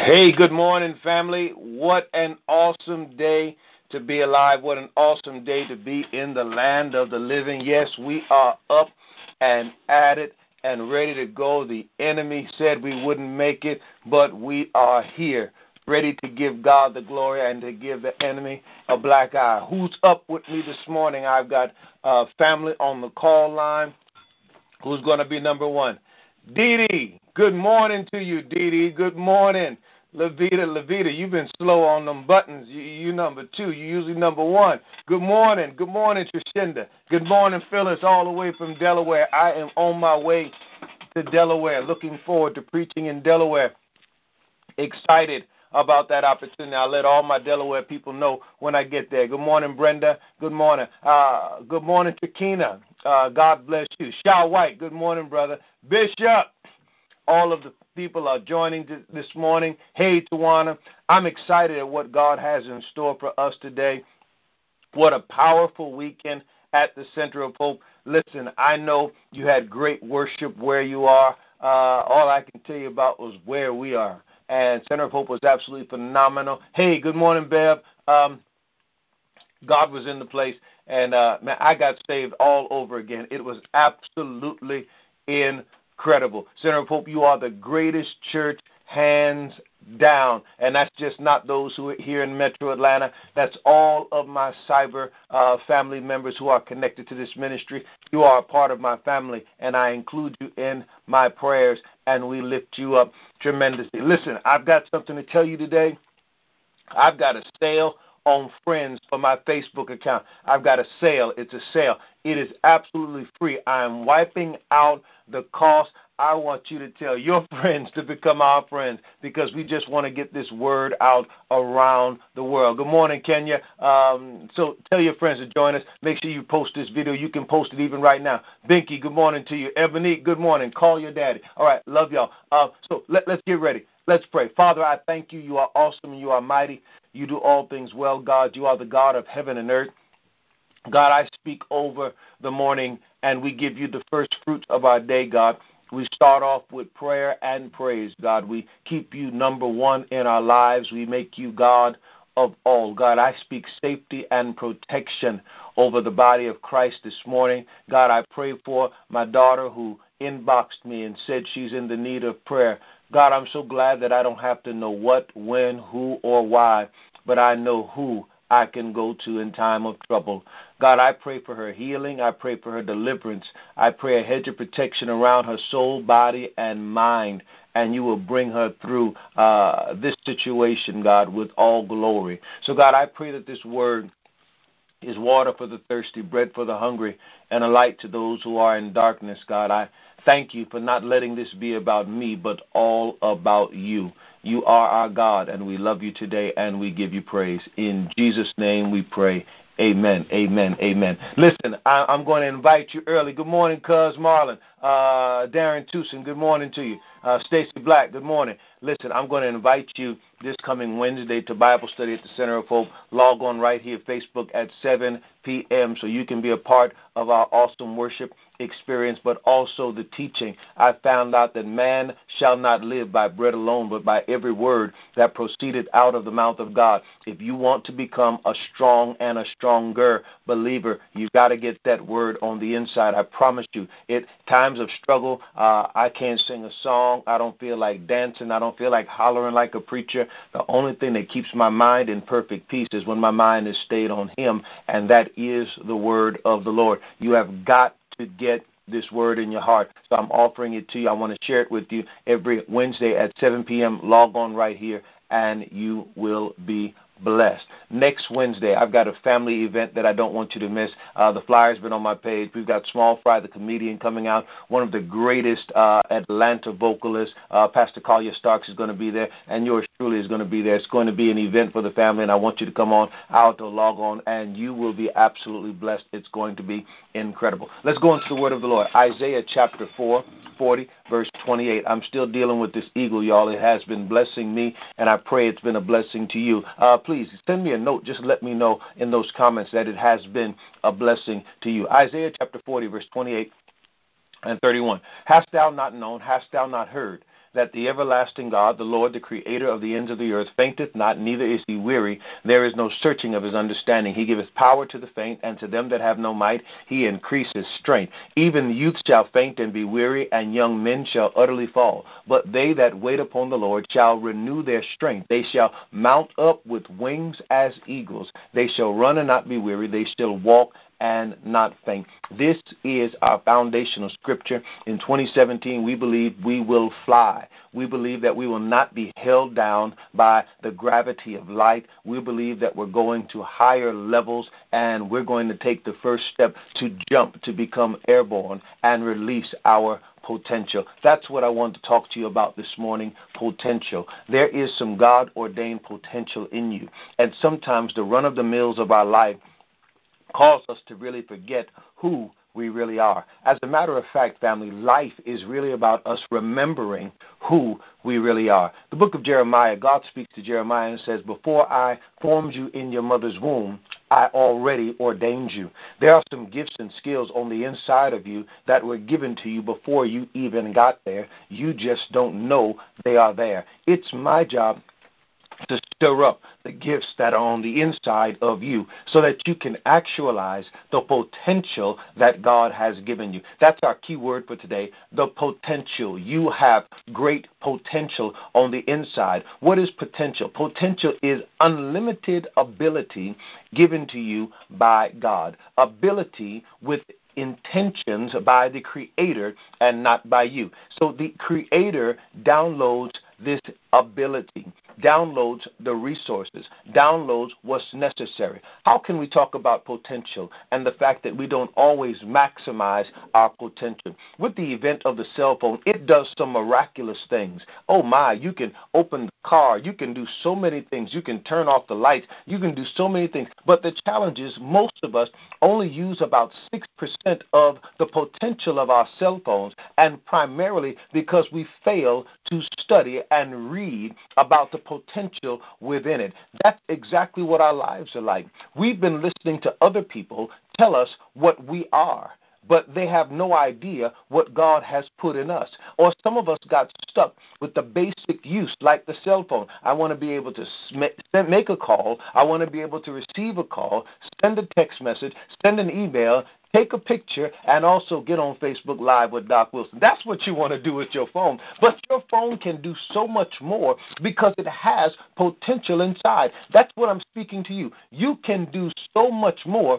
Hey, good morning, family. What an awesome day to be alive. What an awesome day to be in the land of the living. Yes, we are up and at it and ready to go. The enemy said we wouldn't make it, but we are here, ready to give God the glory and to give the enemy a black eye. Who's up with me this morning? I've got family on the call line. Who's going to be number one? Dee Dee, good morning to you, Dee Dee. Good morning. Levita, you've been slow on them buttons. You number two. You usually number one. Good morning. Good morning, Trishinda. Good morning, Phyllis, all the way from Delaware. I am on my way to Delaware. Looking forward to preaching in Delaware. Excited about that opportunity. I'll let all my Delaware people know when I get there. Good morning, Brenda. Good morning. Good morning, Takina. God bless you. Shaw White, good morning, brother. Bishop, all of the people are joining this morning. Hey, Tawana, I'm excited at what God has in store for us today. What a powerful weekend at the Center of Hope. Listen, I know you had great worship where you are. All I can tell you about was where we are. And Center of Hope was absolutely phenomenal. Hey, good morning, Bev. God was in the place, and man, I got saved all over again. It was absolutely incredible. Center of Hope, you are the greatest church, hands down. And that's just not those who are here in Metro Atlanta. That's all of my cyber family members who are connected to this ministry. You are a part of my family, and I include you in my prayers, and we lift you up tremendously. Listen, I've got something to tell you today. I've got a sale on Friends for my Facebook account. I've got a sale. It's a sale. It is absolutely free. I'm wiping out the cost. I want you to tell your friends to become our friends because we just want to get this word out around the world. Good morning, Kenya. So tell your friends to join us. Make sure you post this video. You can post it even right now. Binky, good morning to you. Ebony, good morning. Call your daddy. All right, love y'all. So let's get ready. Let's pray. Father, I thank you. You are awesome and you are mighty. You do all things well, God. You are the God of heaven and earth. God, I speak over the morning, and we give you the first fruits of our day, God. We start off with prayer and praise, God. We keep you number one in our lives. We make you God of all. God, I speak safety and protection over the body of Christ this morning. God, I pray for my daughter who inboxed me and said she's in the need of prayer. God, I'm so glad that I don't have to know what, when, who, or why, but I know who I can go to in time of trouble. God, I pray for her healing. I pray for her deliverance. I pray a hedge of protection around her soul, body, and mind, and you will bring her through this situation, God, with all glory. So, God, I pray that this word is water for the thirsty, bread for the hungry, and a light to those who are in darkness, God. I thank you for not letting this be about me, but all about you. You are our God, and we love you today, and we give you praise. In Jesus' name we pray. Amen, amen, amen. Listen, I'm going to invite you early. Good morning, Cuz Marlon. Darren Tucson, good morning to you. Stacy Black, good morning. Listen, I'm going to invite you this coming Wednesday to Bible study at the Center of Hope. Log on right here, Facebook at 7 p.m. so you can be a part of our awesome worship experience, but also the teaching. I found out that man shall not live by bread alone, but by every word that proceeded out of the mouth of God. If you want to become a strong and a stronger believer, you've got to get that word on the inside. I promise you, at times of struggle, I can't sing a song. I don't feel like dancing. I don't feel like hollering like a preacher. The only thing that keeps my mind in perfect peace is when my mind is stayed on him, and that is the word of the Lord. You have got to get this word in your heart. So I'm offering it to you. I want to share it with you every Wednesday at 7 p.m. Log on right here, and you will be blessed. Next Wednesday, I've got a family event that I don't want you to miss. The flyer's been on my page. We've got Small Fry, the comedian, coming out. One of the greatest Atlanta vocalists, Pastor Collier Starks, is going to be there, and yours truly is going to be there. It's going to be an event for the family, and I want you to come on out or log on, and you will be absolutely blessed. It's going to be incredible. Let's go into the word of the Lord. Isaiah chapter 40, verse 28. I'm still dealing with this eagle, y'all. It has been blessing me, and I pray it's been a blessing to you. Please send me a note. Just let me know in those comments that it has been a blessing to you. Isaiah chapter 40, verse 28 and 31. Hast thou not known? Hast thou not heard? that the everlasting God, the Lord, the creator of the ends of the earth, fainteth not, neither is he weary. There is no searching of his understanding. He giveth power to the faint, and to them that have no might he increaseth strength. Even youth shall faint and be weary, and young men shall utterly fall. But they that wait upon the Lord shall renew their strength. They shall mount up with wings as eagles. They shall run and not be weary. They shall walk and not faint. This is our foundational scripture. In 2017, we believe we will fly. We believe that we will not be held down by the gravity of life. We believe that we're going to higher levels, and we're going to take the first step to jump, to become airborne and release our potential. That's what I want to talk to you about this morning, potential. There is some God-ordained potential in you, and sometimes the run-of-the-mills of our life cause us to really forget who we really are. As a matter of fact, family, life is really about us remembering who we really are. The book of Jeremiah, God speaks to Jeremiah and says, before I formed you in your mother's womb, I already ordained you. There are some gifts and skills on the inside of you that were given to you before you even got there. You just don't know they are there. It's my job to stir up the gifts that are on the inside of you so that you can actualize the potential that God has given you. That's our key word for today, the potential. You have great potential on the inside. What is potential? Potential is unlimited ability given to you by God. Ability with intentions by the Creator and not by you. So the Creator downloads this ability, downloads the resources, downloads what's necessary. How can we talk about potential and the fact that we don't always maximize our potential? With the event of the cell phone, it does some miraculous things. Oh my, you can open the car, you can do so many things, you can turn off the lights, you can do so many things. But the challenge is most of us only use about 6% of the potential of our cell phones, and primarily because we fail to study and read about the potential within it. That's exactly what our lives are like. We've been listening to other people tell us what we are, but they have no idea what God has put in us. Or some of us got stuck with the basic use, like the cell phone. I want to be able to make a call. I want to be able to receive a call, send a text message, send an email, take a picture, and also get on Facebook Live with Doc Wilson. That's what you want to do with your phone. But your phone can do so much more because it has potential inside. That's what I'm speaking to you. You can do so much more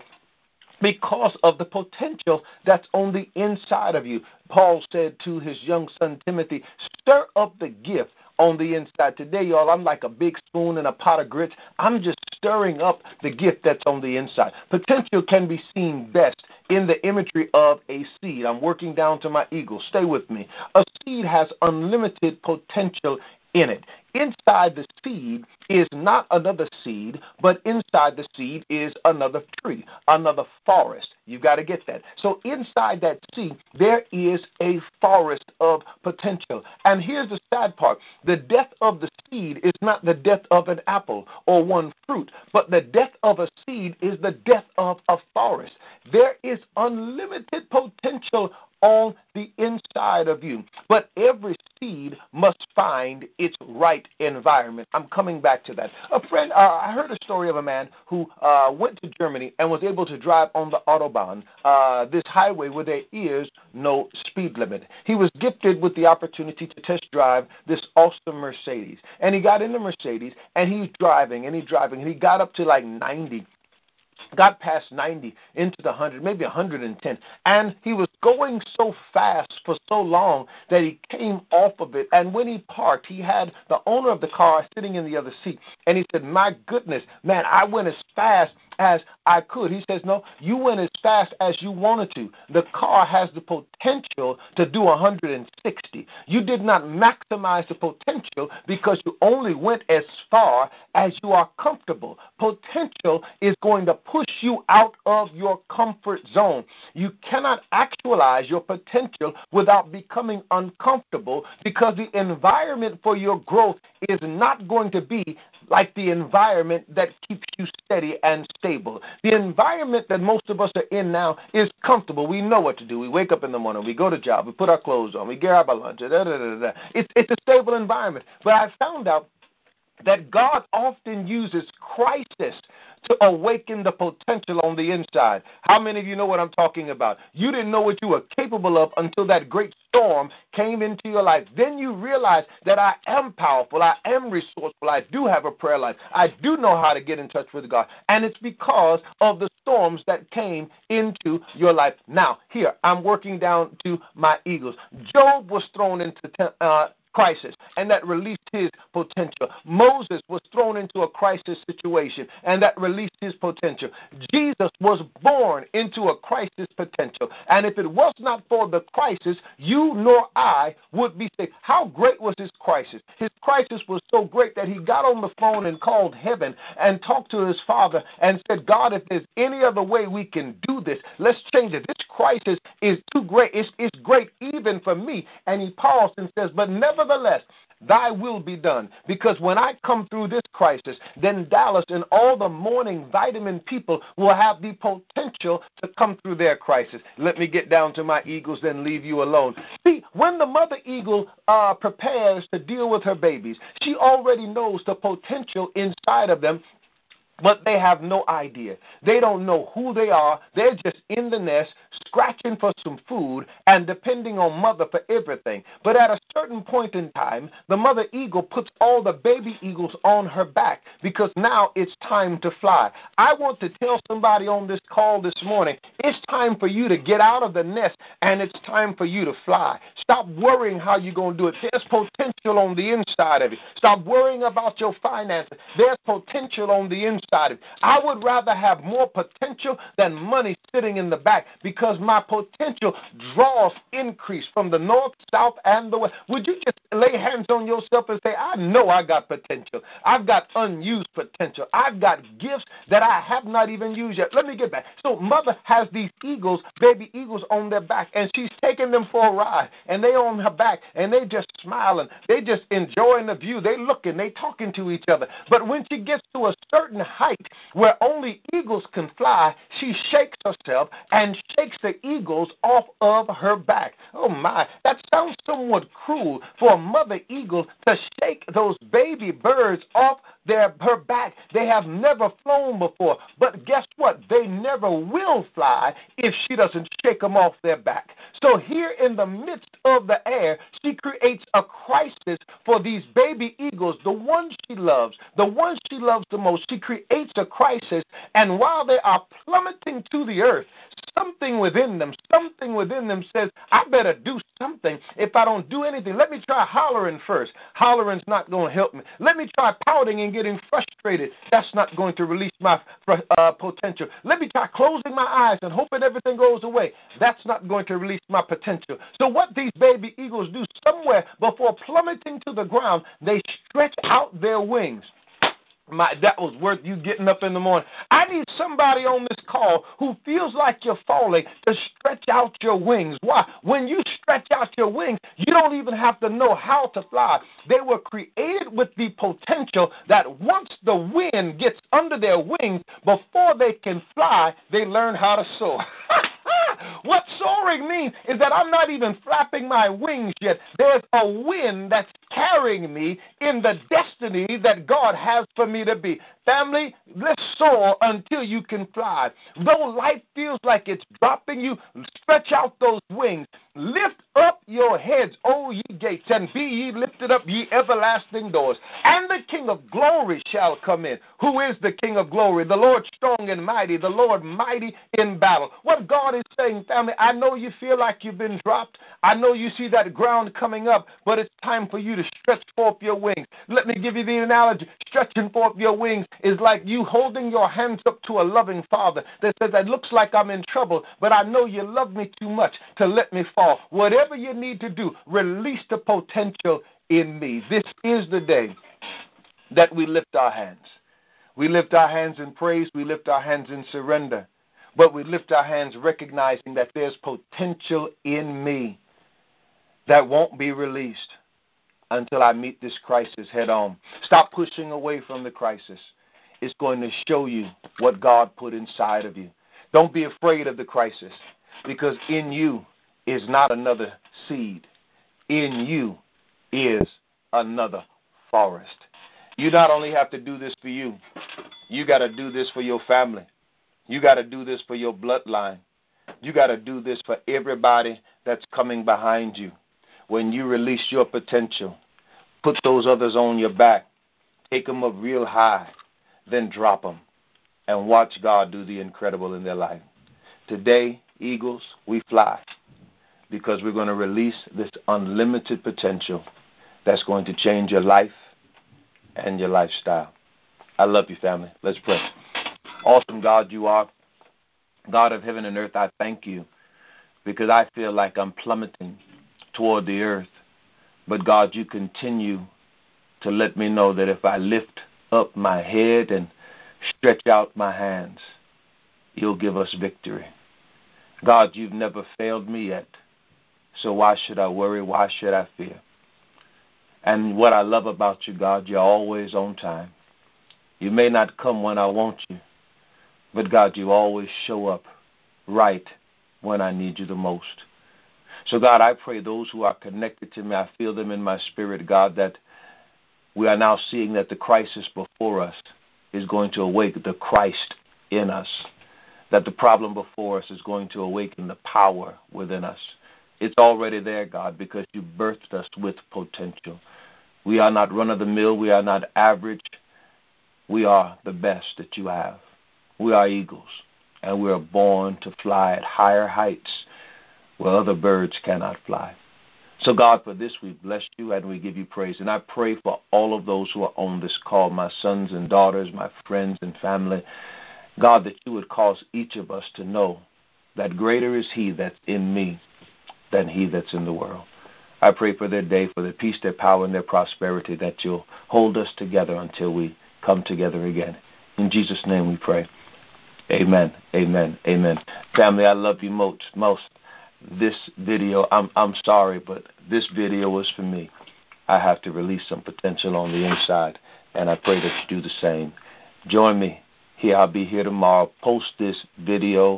because of the potential that's on the inside of you. Paul said to his young son Timothy, stir up the gift on the inside. Today, y'all, I'm like a big spoon in a pot of grits. I'm just stirring up the gift that's on the inside. Potential can be seen best in the imagery of a seed. I'm working down to my eagle. Stay with me. A seed has unlimited potential in it. Inside the seed is not another seed, but inside the seed is another tree, another forest. You got to get that. So inside that seed, there is a forest of potential. And here's the sad part. The death of the seed is not the death of an apple or one fruit, but the death of a seed is the death of a forest. There is unlimited potential on the inside of you. But every seed must find its right environment. I'm coming back to that. I heard a story of a man who went to Germany and was able to drive on the Autobahn, this highway where there is no speed limit. He was gifted with the opportunity to test drive this awesome Mercedes. And he got in the Mercedes, and he's driving, and he got up to like 90. Got past 90 into the 100, maybe 110, and he was going so fast for so long that he came off of it. And when he parked, he had the owner of the car sitting in the other seat, and he said, my goodness, man, I went as fast as I could. He says, no, you went as fast as you wanted to. The car has the potential to do 160. You did not maximize the potential because you only went as far as you are comfortable. Potential is going to push you out of your comfort zone. You cannot actualize your potential without becoming uncomfortable, because the environment for your growth is not going to be like the environment that keeps you steady and stable. The environment that most of us are in now is comfortable. We know what to do. We wake up in the morning, we go to job, we put our clothes on, we get our lunch. It's a stable environment. But I found out that God often uses crisis to awaken the potential on the inside. How many of you know what I'm talking about? You didn't know what you were capable of until that great storm came into your life. Then you realize that I am powerful, I am resourceful, I do have a prayer life, I do know how to get in touch with God. And it's because of the storms that came into your life. Now, here, I'm working down to my Eagles. Job was thrown into crisis, and that released his potential. Moses was thrown into a crisis situation, and that released his potential. Jesus was born into a crisis potential, and if it was not for the crisis, you nor I would be saved. How great was his crisis? His crisis was so great that he got on the phone and called heaven and talked to his father and said, God, if there's any other way we can do this, let's change it. This crisis is too great. It's great even for me. And he paused and says, but nevertheless, thy will be done. Because when I come through this crisis, then Dallas and all the morning vitamin people will have the potential to come through their crisis. Let me get down to my eagles, then leave you alone. See, when the mother eagle prepares to deal with her babies, she already knows the potential inside of them, but they have no idea. They don't know who they are. They're just in the nest, scratching for some food and depending on mother for everything. But at a certain point in time, the mother eagle puts all the baby eagles on her back, because now it's time to fly. I want to tell somebody on this call this morning, it's time for you to get out of the nest, and it's time for you to fly. Stop worrying how you're going to do it. There's potential on the inside of you. Stop worrying about your finances. There's potential on the inside. I would rather have more potential than money sitting in the back, because my potential draws increase from the north, south, and the west. Would you just lay hands on yourself and say, I know I got potential. I've got unused potential. I've got gifts that I have not even used yet. Let me get back. So mother has these eagles, baby eagles on their back, and she's taking them for a ride, and they on her back, and they just smiling. They just enjoying the view. They looking, they talking to each other. But when she gets to a certain height where only eagles can fly, she shakes herself and shakes the eagles off of her back. Oh my, that sounds somewhat cruel for a mother eagle to shake those baby birds off her back. They have never flown before, but guess what? They never will fly if she doesn't shake them off their back. So here in the midst of the air, she creates a crisis for these baby eagles, the ones she loves the most. She creates a crisis, and while they are plummeting to the earth, something within them says, I better do something. If I don't do anything, let me try hollering first. Hollering's not going to help me. Let me try pouting and getting frustrated. That's not going to release my potential. Let me try closing my eyes and hoping everything goes away. That's not going to release my potential. So what these baby eagles do, somewhere before plummeting to the ground, they stretch out their wings. That was worth you getting up in the morning. I need somebody on this call who feels like you're falling to stretch out your wings. Why? When you stretch out your wings, you don't even have to know how to fly. They were created with the potential that once the wind gets under their wings, before they can fly, they learn how to soar. What soaring means is that I'm not even flapping my wings yet. There's a wind that's carrying me in the destiny that God has for me to be. Family, let's soar until you can fly. Though life feels like it's dropping you, stretch out those wings. Lift up your heads, O ye gates, and be ye lifted up, ye everlasting doors. And the King of glory shall come in. Who is the King of glory? The Lord strong and mighty, the Lord mighty in battle. What God is saying, family, I know you feel like you've been dropped. I know you see that ground coming up, but it's time for you to stretch forth your wings. Let me give you the analogy. Stretching forth your wings is like you holding your hands up to a loving father that says, it looks like I'm in trouble, but I know you love me too much to let me fall. Whatever you need to do, release the potential in me. This is the day that we lift our hands. We lift our hands in praise. We lift our hands in surrender. But we lift our hands recognizing that there's potential in me that won't be released until I meet this crisis head on. Stop pushing away from the crisis. It's going to show you what God put inside of you. Don't be afraid of the crisis, because in you is not another seed. In you is another forest. You not only have to do this for you, you got to do this for your family. You got to do this for your bloodline. You got to do this for everybody that's coming behind you. When you release your potential, put those others on your back, take them up real high, then drop them, and watch God do the incredible in their life. Today, Eagles, we fly, because we're going to release this unlimited potential that's going to change your life and your lifestyle. I love you, family. Let's pray. Awesome God you are. God of heaven and earth, I thank you, because I feel like I'm plummeting toward the earth. But God, you continue to let me know that if I lift up my head and stretch out my hands, you'll give us victory. God, you've never failed me yet. So why should I worry? Why should I fear? And what I love about you, God, you're always on time. You may not come when I want you, but God, you always show up right when I need you the most. So God, I pray those who are connected to me, I feel them in my spirit, God, that we are now seeing that the crisis before us is going to awake the Christ in us, that the problem before us is going to awaken the power within us. It's already there, God, because you birthed us with potential. We are not run-of-the-mill. We are not average. We are the best that you have. We are eagles, and we are born to fly at higher heights where other birds cannot fly. So, God, for this we bless you and we give you praise. And I pray for all of those who are on this call, my sons and daughters, my friends and family, God, that you would cause each of us to know that greater is he that's in me than he that's in the world. I pray for their day, for their peace, their power, and their prosperity, that you'll hold us together until we come together again. In Jesus' name we pray. Amen, amen, amen. Family, I love you most. This video, I'm sorry, but this video was for me. I have to release some potential on the inside, and I pray that you do the same. Join me here. I'll be here tomorrow. Post this video.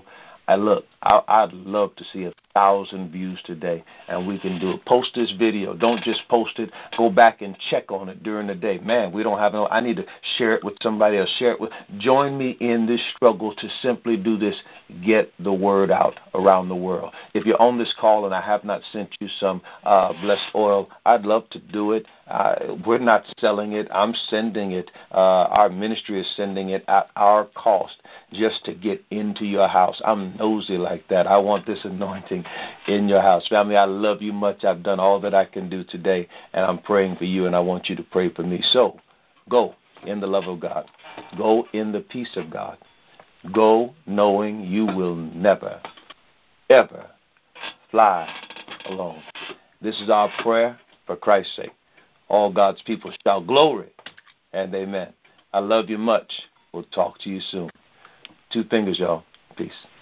I'd love to see 1,000 views today, and we can do it. Post this video. Don't just post it. Go back and check on it during the day. Man, we don't have no. I need to share it with somebody else. Join me in this struggle to simply do this. Get the word out around the world. If you're on this call and I have not sent you some blessed oil, I'd love to do it. We're not selling it. I'm sending it. Our ministry is sending it at our cost just to get into your house. I'm nosy like that. I want this anointing in your house. Family, I love you much. I've done all that I can do today, and I'm praying for you, and I want you to pray for me. So go in the love of God. Go in the peace of God. Go knowing you will never, ever fly alone. This is our prayer for Christ's sake. All God's people shout glory and amen. I love you much. We'll talk to you soon. 2 fingers, y'all. Peace.